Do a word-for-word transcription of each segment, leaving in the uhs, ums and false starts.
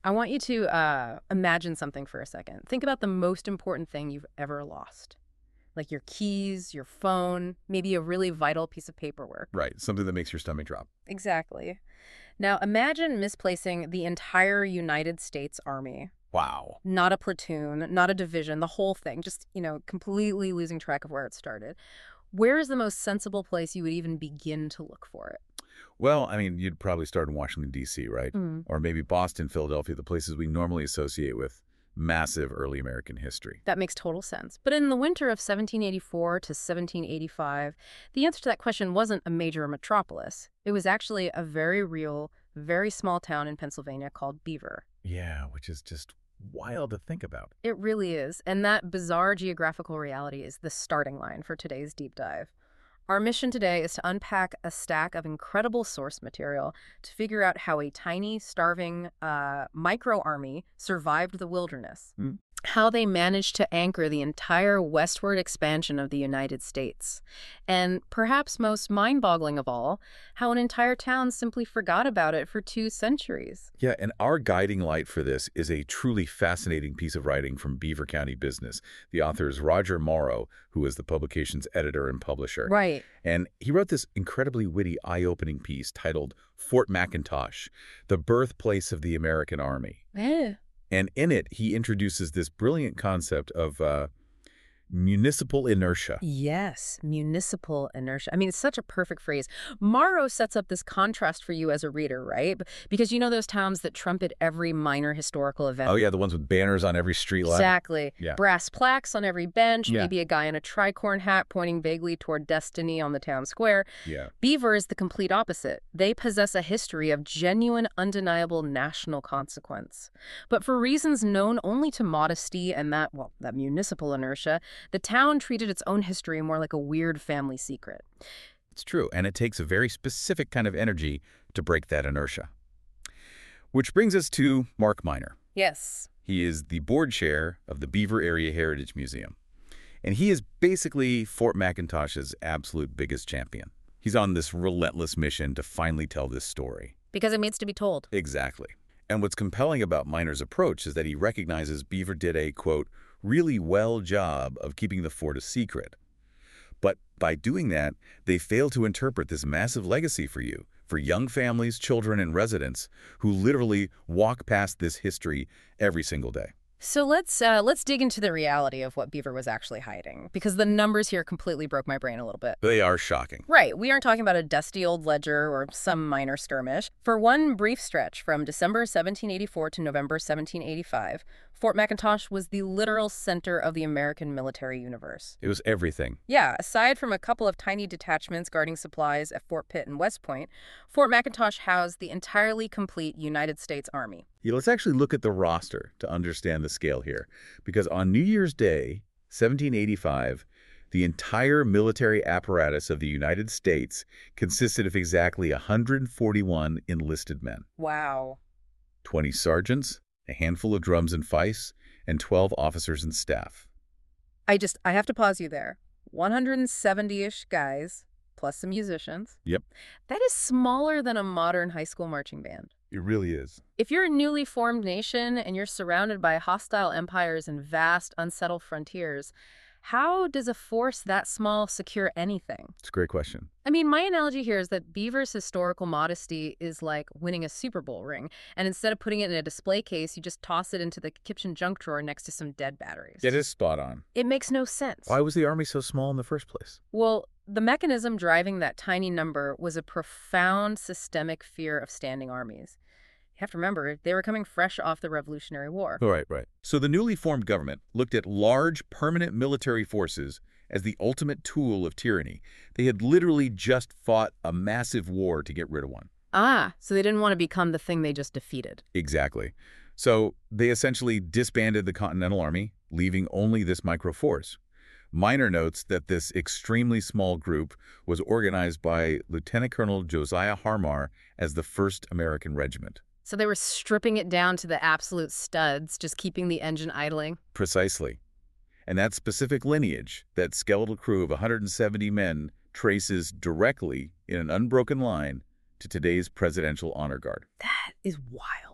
I want you to uh, imagine something for a second. Think about the most important thing you've ever lost. Like your keys, your phone, maybe a really vital piece of paperwork. Right, something that makes your stomach drop. Exactly. Now imagine misplacing the entire United States Army. Wow. Not a platoon, not a division, the whole thing. Just, you know, completely losing track of where it started. Where is the most sensible place you would even begin to look for it? Well, I mean, you'd probably start in Washington, D C, right? Mm. Or maybe Boston, Philadelphia, the places we normally associate with massive early American history. That makes total sense. But in the winter of seventeen eighty-four to seventeen eighty-five, the answer to that question wasn't a major metropolis. It was actually a very real, very small town in Pennsylvania called Beaver. Yeah, which is just wild to think about. It really is. And that bizarre geographical reality is the starting line for today's deep dive. Our mission today is to unpack a stack of incredible source material to figure out how a tiny, starving uh, micro-army survived the wilderness, Mm. how they managed to anchor the entire westward expansion of the United States, and perhaps most mind-boggling of all, how an entire town simply forgot about it for two centuries. Yeah, and our guiding light for this is a truly fascinating piece of writing from Beaver County Business. The author is Roger Morrow, who is the publication's editor and publisher. Right. And he wrote this incredibly witty, eye-opening piece titled Fort McIntosh, the birthplace of the American Army. Eh. And in it, he introduces this brilliant concept of uh, municipal inertia. Yes, municipal inertia. I mean, it's such a perfect phrase. Morrow sets up this contrast for you as a reader, right? B- Because you know those towns that trumpet every minor historical event. Oh, yeah, the ones with banners on every street light. Exactly. Yeah. Brass plaques on every bench, Yeah. maybe a guy in a tricorn hat pointing vaguely toward destiny on the town square. Yeah. Beaver is the complete opposite. They possess a history of genuine, undeniable national consequence. But for reasons known only to modesty and that, well, that municipal inertia, the town treated its own history more like a weird family secret. It's true, and it takes a very specific kind of energy to break that inertia. Which brings us to Mark Miner. Yes. He is the board chair of the Beaver Area Heritage Museum. And he is basically Fort McIntosh's absolute biggest champion. He's on this relentless mission to finally tell this story. Because it needs to be told. Exactly. And what's compelling about Miner's approach is that he recognizes Beaver did a, quote, really well job of keeping the fort a secret. But by doing that, they fail to interpret this massive legacy for you, for young families, children, and residents who literally walk past this history every single day. So let's uh, let's dig into the reality of what Beaver was actually hiding, because the numbers here completely broke my brain a little bit. They are shocking. Right, we aren't talking about a dusty old ledger or some minor skirmish. For one brief stretch from December seventeen eighty-four to November seventeen eighty-five, Fort McIntosh was the literal center of the American military universe. It was everything. Yeah, aside from a couple of tiny detachments guarding supplies at Fort Pitt and West Point, Fort McIntosh housed the entirely complete United States Army. Yeah, let's actually look at the roster to understand the scale here. Because on New Year's Day, seventeen eighty-five, the entire military apparatus of the United States consisted of exactly one hundred forty-one enlisted men. Wow. twenty sergeants, a handful of drums and fifes, and twelve officers and staff. I just, I have to pause you there. one hundred seventy-ish guys, plus some musicians. Yep. That is smaller than a modern high school marching band. It really is. If you're a newly formed nation and you're surrounded by hostile empires and vast, unsettled frontiers, how does a force that small secure anything? It's a great question. I mean, my analogy here is that Beaver's historical modesty is like winning a Super Bowl ring, and instead of putting it in a display case, you just toss it into the kitchen junk drawer next to some dead batteries. It is spot on. It makes no sense. Why was the Army so small in the first place? Well, the mechanism driving that tiny number was a profound systemic fear of standing armies. You have to remember, they were coming fresh off the Revolutionary War. Right, right. So the newly formed government looked at large, permanent military forces as the ultimate tool of tyranny. They had literally just fought a massive war to get rid of one. Ah, so they didn't want to become the thing they just defeated. Exactly. So they essentially disbanded the Continental Army, leaving only this micro force. Miner notes that this extremely small group was organized by Lieutenant Colonel Josiah Harmar as the first American Regiment. So they were stripping it down to the absolute studs, just keeping the engine idling. Precisely. And that specific lineage, that skeletal crew of one hundred seventy men, traces directly in an unbroken line to today's Presidential Honor Guard. That is wild.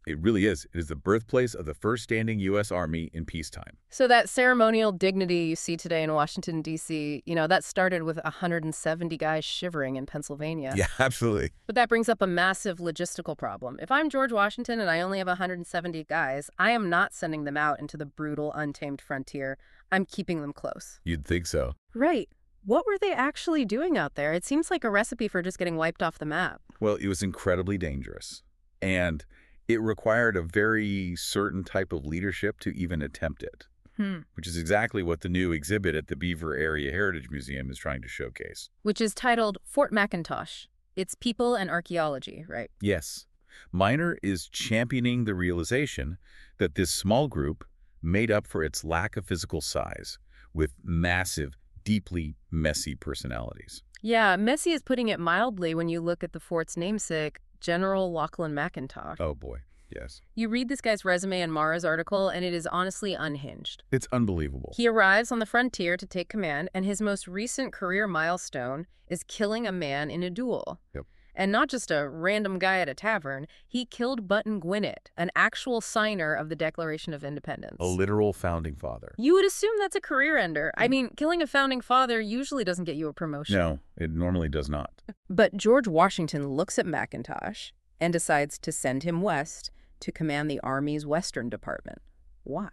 It really is. It is the birthplace of the first standing U S Army in peacetime. So that ceremonial dignity you see today in Washington, D C, you know, that started with one hundred seventy guys shivering in Pennsylvania. Yeah, absolutely. But that brings up a massive logistical problem. If I'm George Washington and I only have one hundred seventy guys, I am not sending them out into the brutal, untamed frontier. I'm keeping them close. You'd think so. Right. What were they actually doing out there? It seems like a recipe for just getting wiped off the map. Well, it was incredibly dangerous. And it required a very certain type of leadership to even attempt it, Hmm. which is exactly what the new exhibit at the Beaver Area Heritage Museum is trying to showcase. Which is titled Fort McIntosh. It's People and Archaeology, right? Yes, Miner is championing the realization that this small group made up for its lack of physical size with massive, deeply messy personalities. Yeah, messy is putting it mildly when you look at the fort's namesake, General Lachlan McIntosh. Oh boy, yes. You read this guy's resume in Mara's article, and it is honestly unhinged. It's unbelievable. He arrives on the frontier to take command, and his most recent career milestone is killing a man in a duel. Yep. And not just a random guy at a tavern. He killed Button Gwinnett, an actual signer of the Declaration of Independence. A literal founding father. You would assume that's a career ender. I mean, killing a founding father usually doesn't get you a promotion. No, it normally does not. But George Washington looks at McIntosh and decides to send him west to command the Army's Western Department. Why?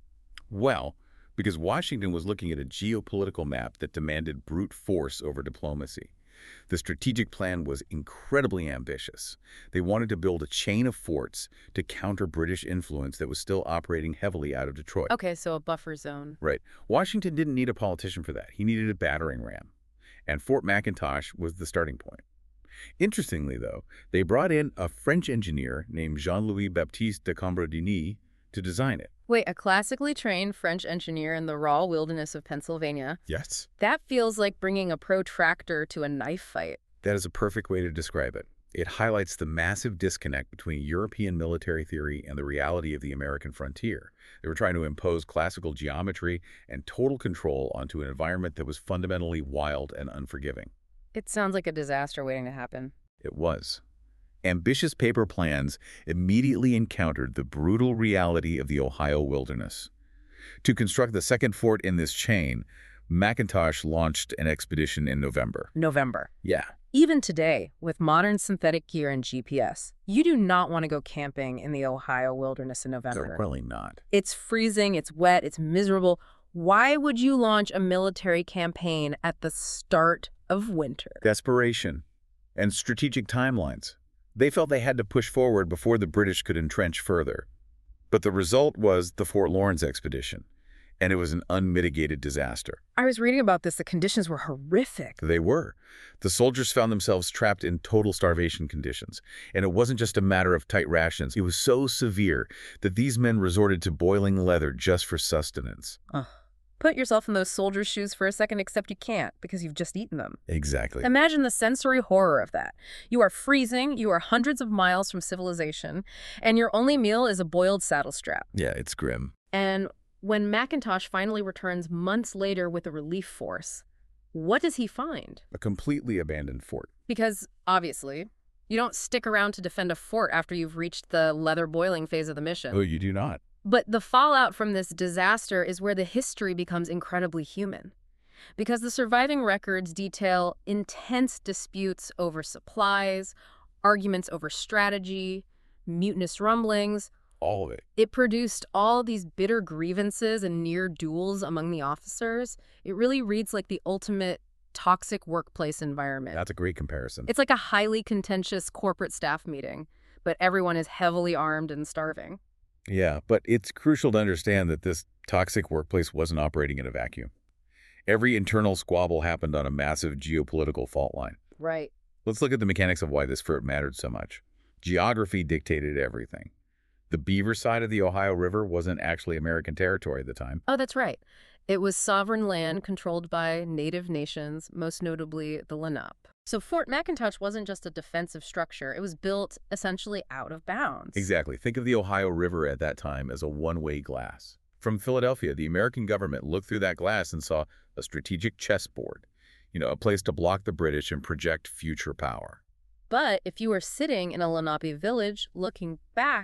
Well, because Washington was looking at a geopolitical map that demanded brute force over diplomacy. The strategic plan was incredibly ambitious. They wanted to build a chain of forts to counter British influence that was still operating heavily out of Detroit. Okay, so a buffer zone. Right. Washington didn't need a politician for that. He needed a battering ram. And Fort McIntosh was the starting point. Interestingly, though, they brought in a French engineer named Jean-Louis Baptiste de Cambrodigny to design it. Wait, a classically trained French engineer in the raw wilderness of Pennsylvania? Yes. That feels like bringing a protractor to a knife fight. That is a perfect way to describe it. It highlights the massive disconnect between European military theory and the reality of the American frontier. They were trying to impose classical geometry and total control onto an environment that was fundamentally wild and unforgiving. It sounds like a disaster waiting to happen. It was. Ambitious paper plans immediately encountered the brutal reality of the Ohio wilderness. To construct the second fort in this chain, McIntosh launched an expedition in November. November. Yeah. Even today, with modern synthetic gear and G P S, you do not want to go camping in the Ohio wilderness in November. Really not. It's freezing, it's wet, it's miserable. Why would you launch a military campaign at the start of winter? Desperation and strategic timelines. They felt they had to push forward before the British could entrench further. But the result was the Fort Lawrence expedition, and it was an unmitigated disaster. I was reading about this. The conditions were horrific. They were. The soldiers found themselves trapped in total starvation conditions, and it wasn't just a matter of tight rations. It was so severe that these men resorted to boiling leather just for sustenance. Ugh. Put yourself in those soldiers' shoes for a second, except you can't because you've just eaten them. Exactly. Imagine the sensory horror of that. You are freezing, you are hundreds of miles from civilization, and your only meal is a boiled saddle strap. Yeah, it's grim. And when McIntosh finally returns months later with a relief force, what does he find? A completely abandoned fort. Because, obviously, you don't stick around to defend a fort after you've reached the leather boiling phase of the mission. Oh, you do not. But the fallout from this disaster is where the history becomes incredibly human. Because the surviving records detail intense disputes over supplies, arguments over strategy, mutinous rumblings. All of it. It produced all these bitter grievances and near duels among the officers. It really reads like the ultimate toxic workplace environment. That's a great comparison. It's like a highly contentious corporate staff meeting, but everyone is heavily armed and starving. Yeah, but it's crucial to understand that this toxic workplace wasn't operating in a vacuum. Every internal squabble happened on a massive geopolitical fault line. Right. Let's look at the mechanics of why this fort mattered so much. Geography dictated everything. The Beaver side of the Ohio River wasn't actually American territory at the time. Oh, that's right. It was sovereign land controlled by native nations, most notably the Lenape. So Fort McIntosh wasn't just a defensive structure. It was built essentially out of bounds. Exactly. Think of the Ohio River at that time as a one-way glass. From Philadelphia, the American government looked through that glass and saw a strategic chessboard, you know, a place to block the British and project future power. But if you were sitting in a Lenape village looking back,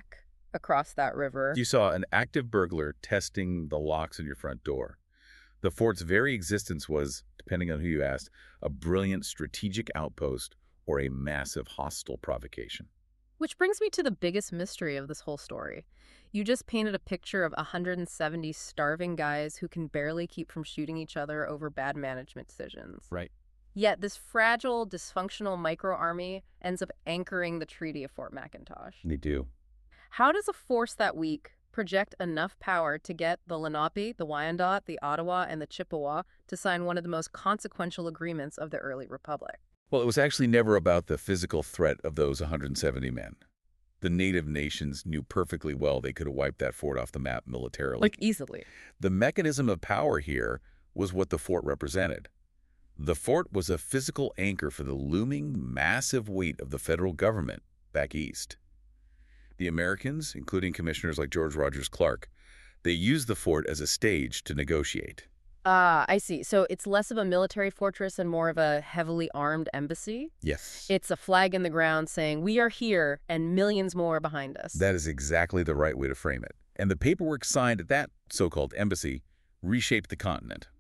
across that river. You saw an active burglar testing the locks on your front door. The fort's very existence was, depending on who you asked, a brilliant strategic outpost or a massive hostile provocation. Which brings me to the biggest mystery of this whole story. You just painted a picture of one hundred seventy starving guys who can barely keep from shooting each other over bad management decisions. Right. Yet this fragile, dysfunctional micro-army ends up anchoring the Treaty of Fort McIntosh. They do. How does a force that weak project enough power to get the Lenape, the Wyandot, the Ottawa, and the Chippewa to sign one of the most consequential agreements of the early republic? Well, it was actually never about the physical threat of those one hundred seventy men. The native nations knew perfectly well they could have wiped that fort off the map militarily. Like, easily. The mechanism of power here was what the fort represented. The fort was a physical anchor for the looming, massive weight of the federal government back east. The Americans, including commissioners like George Rogers Clark, they used the fort as a stage to negotiate. Ah, I see. So it's less of a military fortress and more of a heavily armed embassy? Yes. It's a flag in the ground saying, we are here, and millions more behind us. That is exactly the right way to frame it. And the paperwork signed at that so-called embassy reshaped the continent.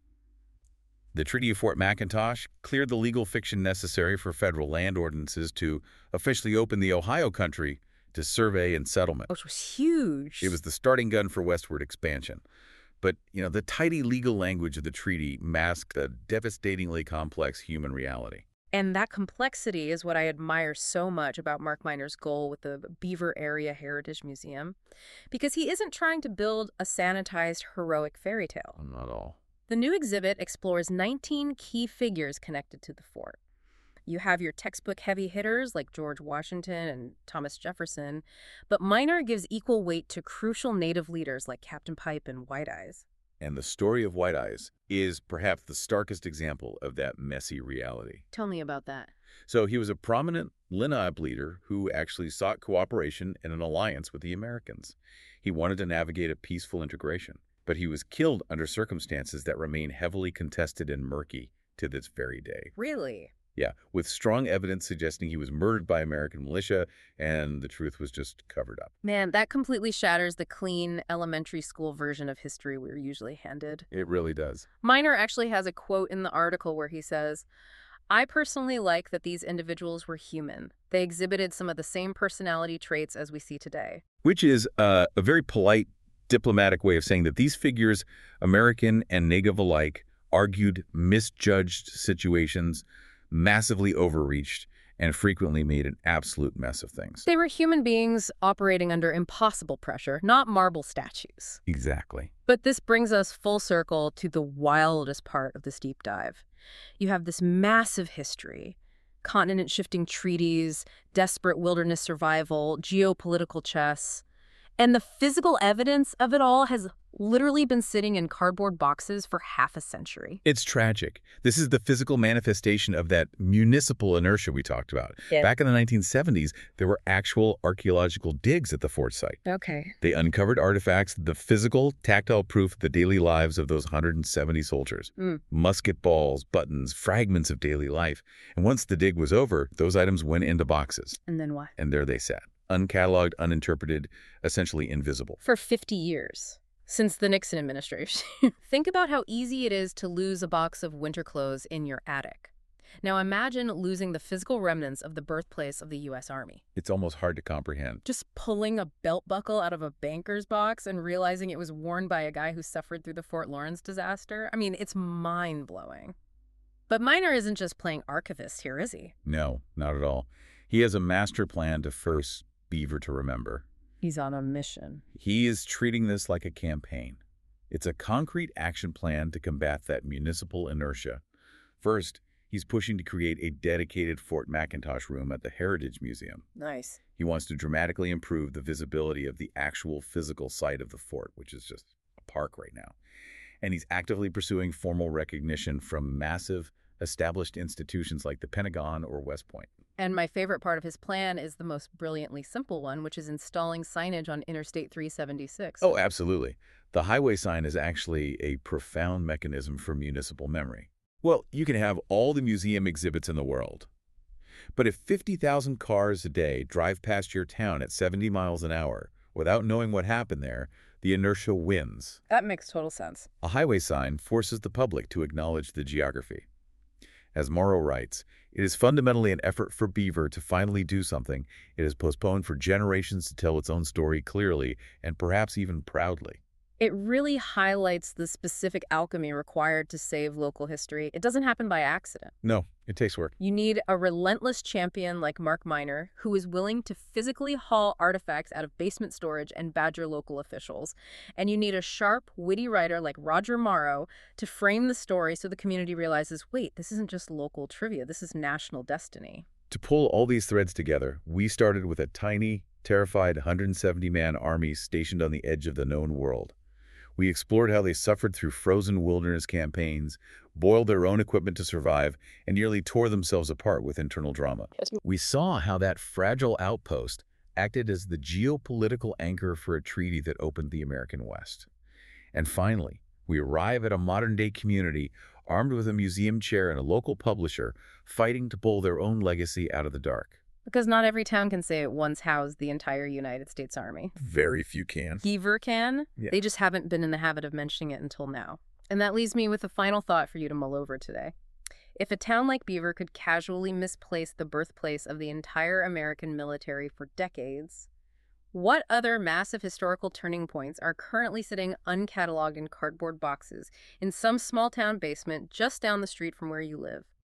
The Treaty of Fort McIntosh cleared the legal fiction necessary for federal land ordinances to officially open the Ohio country to survey and settlement. Which was huge. It was the starting gun for westward expansion. But, you know, the tidy legal language of the treaty masked a devastatingly complex human reality. And that complexity is what I admire so much about Mark Miner's goal with the Beaver Area Heritage Museum, because he isn't trying to build a sanitized, heroic fairy tale. Not all. The new exhibit explores nineteen key figures connected to the fort. You have your textbook heavy hitters like George Washington and Thomas Jefferson, but Miner gives equal weight to crucial native leaders like Captain Pipe and White Eyes. And the story of White Eyes is perhaps the starkest example of that messy reality. Tell me about that. So he was a prominent Lenape leader who actually sought cooperation and an alliance with the Americans. He wanted to navigate a peaceful integration, but he was killed under circumstances that remain heavily contested and murky to this very day. Really? Yeah, with strong evidence suggesting he was murdered by American militia, and the truth was just covered up. Man, that completely shatters the clean elementary school version of history we're usually handed. It really does. Miner actually has a quote in the article where he says, I personally like that these individuals were human. They exhibited some of the same personality traits as we see today. Which is uh, a very polite, diplomatic way of saying that these figures, American and Native alike, argued misjudged situations, massively overreached, and frequently made an absolute mess of things. They were human beings operating under impossible pressure, not marble statues. Exactly. But this brings us full circle to the wildest part of this deep dive. You have this massive history, continent-shifting treaties, desperate wilderness survival, geopolitical chess, and the physical evidence of it all has literally been sitting in cardboard boxes for half a century. It's tragic. This is the physical manifestation of that municipal inertia we talked about. Yeah. Back in the nineteen seventies, there were actual archaeological digs at the fort site. Okay. They uncovered artifacts, the physical, tactile proof of the daily lives of those one hundred seventy soldiers. Mm. Musket balls, buttons, fragments of daily life. And once the dig was over, those items went into boxes. And then what? And there they sat. Uncatalogued, uninterpreted, essentially invisible. For fifty years, since the Nixon administration. Think about how easy it is to lose a box of winter clothes in your attic. Now imagine losing the physical remnants of the birthplace of the U S Army. It's almost hard to comprehend. Just pulling a belt buckle out of a banker's box and realizing it was worn by a guy who suffered through the Fort Lawrence disaster. I mean, it's mind-blowing. But Miner isn't just playing archivist here, is he? No, not at all. He has a master plan to first Beaver to remember. He's on a mission. He is treating this like a campaign. It's a concrete action plan to combat that municipal inertia. First, he's pushing to create a dedicated Fort McIntosh room at the Heritage Museum. Nice. He wants to dramatically improve the visibility of the actual physical site of the fort, which is just a park right now. And he's actively pursuing formal recognition from massive, established institutions like the Pentagon or West Point. And my favorite part of his plan is the most brilliantly simple one, which is installing signage on Interstate three seventy-six. Oh, absolutely. The highway sign is actually a profound mechanism for municipal memory. Well, you can have all the museum exhibits in the world, but if fifty thousand cars a day drive past your town at seventy miles an hour, Without knowing what happened there, the inertia wins. That makes total sense. A highway sign forces the public to acknowledge the geography. As Morrow writes, it is fundamentally an effort for Beaver to finally do something it has postponed for generations to tell its own story clearly and perhaps even proudly. It really highlights the specific alchemy required to save local history. It doesn't happen by accident. No, it takes work. You need a relentless champion like Mark Miner, who is willing to physically haul artifacts out of basement storage and badger local officials. And you need a sharp, witty writer like Roger Morrow to frame the story so the community realizes, wait, this isn't just local trivia, this is national destiny. To pull all these threads together, we started with a tiny, terrified one hundred seventy man army stationed on the edge of the known world. We explored how they suffered through frozen wilderness campaigns, boiled their own equipment to survive, and nearly tore themselves apart with internal drama. We saw how that fragile outpost acted as the geopolitical anchor for a treaty that opened the American West. And finally, we arrive at a modern-day community armed with a museum chair and a local publisher fighting to pull their own legacy out of the dark. Because not every town can say it once housed the entire United States Army. Very few can. Beaver can. Yeah. They just haven't been in the habit of mentioning it until now. And that leaves me with a final thought for you to mull over today. If a town like Beaver could casually misplace the birthplace of the entire American military for decades, what other massive historical turning points are currently sitting uncatalogued in cardboard boxes in some small town basement just down the street from where you live?